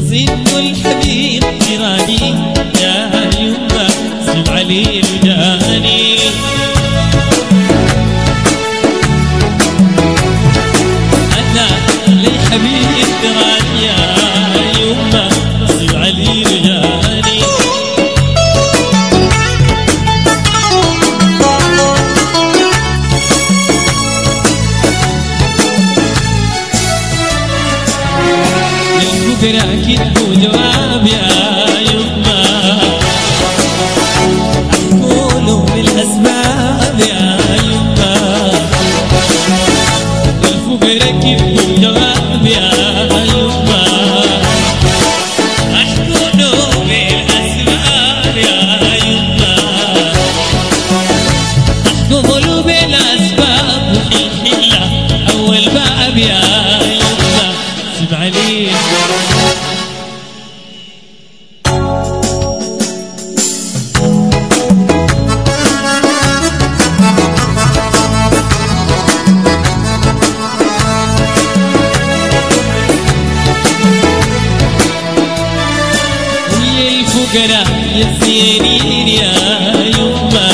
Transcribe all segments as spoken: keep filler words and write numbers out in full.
سن الحبيب جيراني يا يما سلم علي الوداني. أنا لي حبيب جيراني يا يما سلم علي الوداني. للفقراء كتبوا جواب يا يما أحكولوا بالأسباب يا يما. للفقراء كتبوا جواب يا يما أحكولوا بالأسباب يا يما. أحكولوا بالأسباب وفي الحلة أول باب يا يما سلم علي. للفقراء يزينين يا يما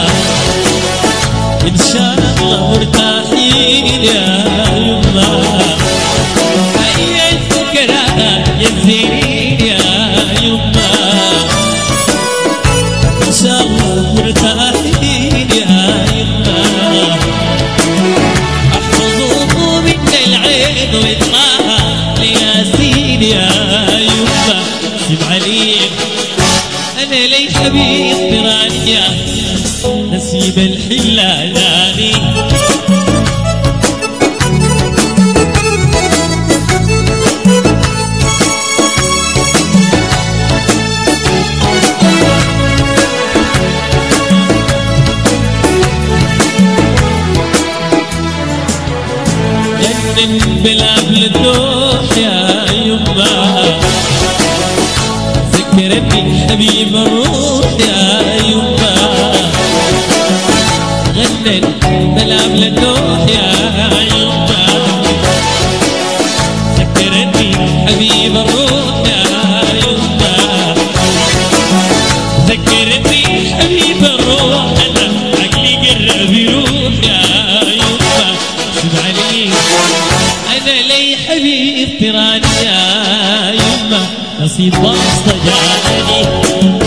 إن شاء الله مرتاحين يا يما. أي الفقراء يزينين يا يما إن شاء الله مرتاحين يا يما. احفظوه من العين ويطلعها لياسين يا يما سلم علي. أنا لي حبيب برانيا نسيب الحلة داني. جنن بالقبل تروح يا يما ذكرني حبيب الروح يا يما. غنن بالقبل تروح يا يما ذكرني حبيب الروح يا يما. ذكرني حبيب الروح أنا عقلي قرب يروح يا يما سلم علي. أنا لي حبيب تراني يا يما نصيب واسطة جاني.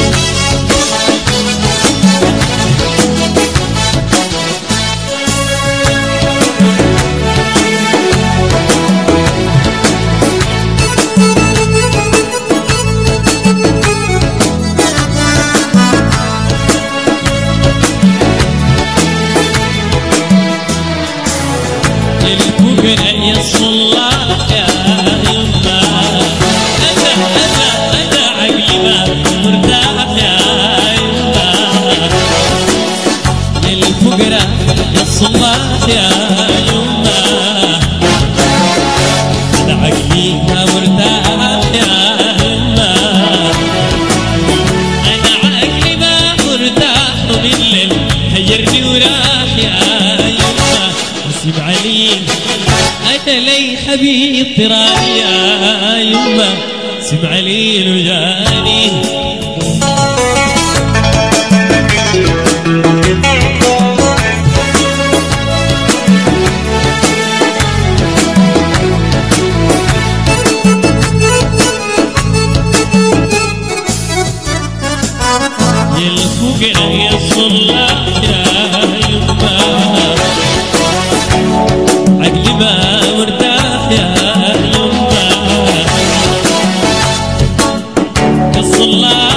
للفقراء يصل الله يا يما. أنا أنا أنا عقلي ما مرتاح يا يما. للفقراء يصل الله يا يما. أنا عقلي ما مرتاح يا يما. أنا عقلي ما مرتاح ومن الليل هيرني وراح يا يما سلم علي. أنا لي حبيب تراني يا يما سلم علي الوجاني. للفقراء يصل الله يا يما. عقلي ما مرتاح يا يما. يصل الله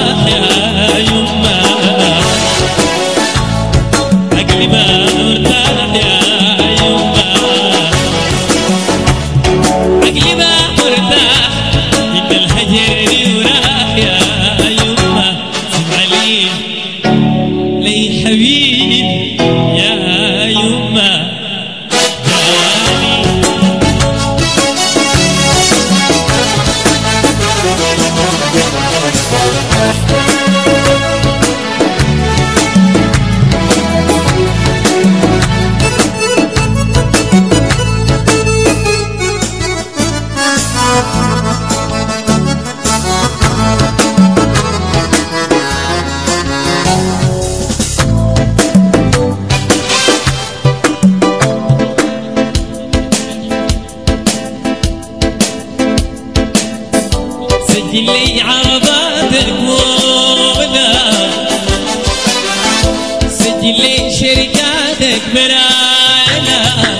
سجل لي عرباتك ومنا، سجل لي شركاتك برانا،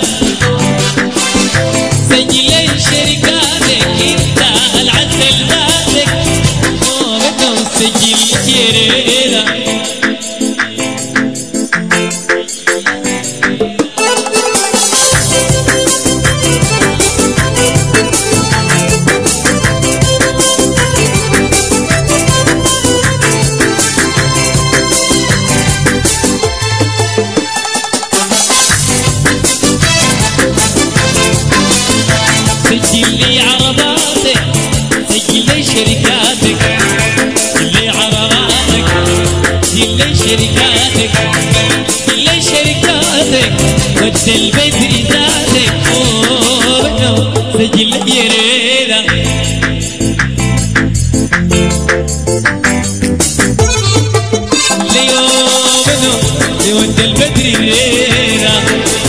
سجل لي شركاتك انت العسل ذاتك ومنا، سجل لي رينا سجل لي عرباتك، سجل لي شركاتك، سجل لي عرباتك، سجل لي شركاتك، سجل لي شركاتك، ود البدر ذاتك وبنو، سجل لي رينا ليوم بنو ود البدر رينا.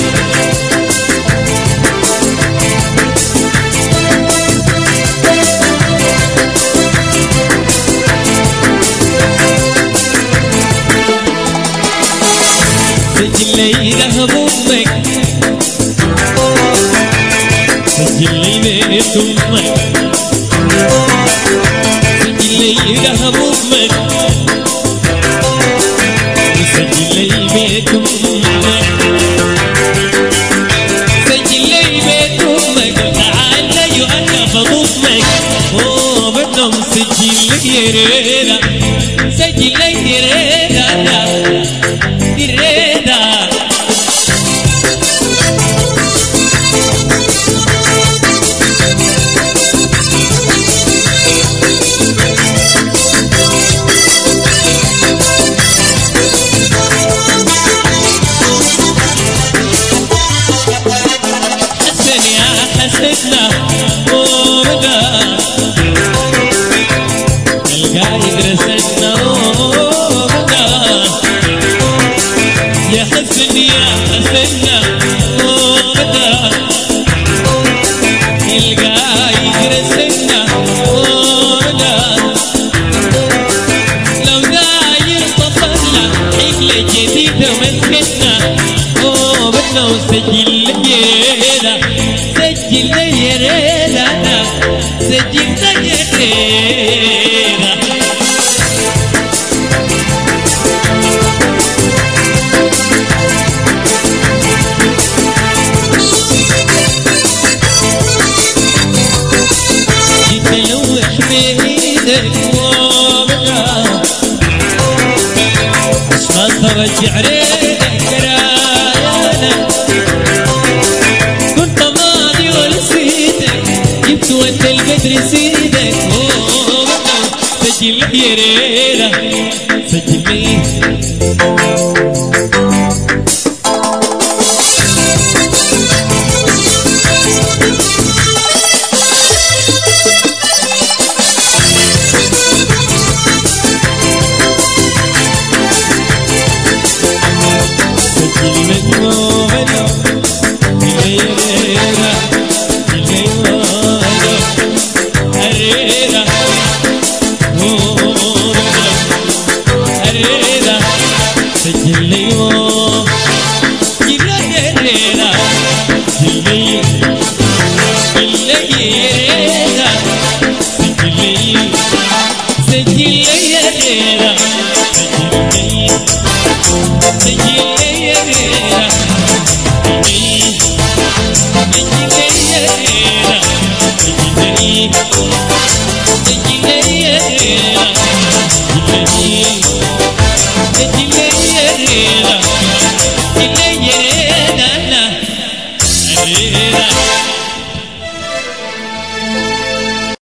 سجل لي ذهب امك، سجل لي بيت امك، سجل لي ذهب امك، وسجل لي بيت امك، سجل لي بيت امك، تعال لي وانا بضمك وبنم، سجل لي رينا، سجل لي رينا الريدة. حسن يا حسدنا ومدى القايد رسدنا ومدى، يا حسن يا حسنا ومدى القايد رسلنا ومدى، لو داير طفلنا حكلة جديدة مسكتنا ومدى، وسجل لي رينا، سجل لي رينا، سجل لي رينا. تلوح بإيدك ومنا، عشان ترجع ريدك رايانا، كنت ماضي ونسيتك، جبت وانت البدر سيدك ومنا، سجل لي رينا، سجل لي الرينا